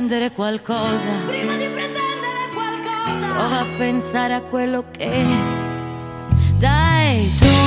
pretendere qualcosa, prova a pensare a quello che dai tu.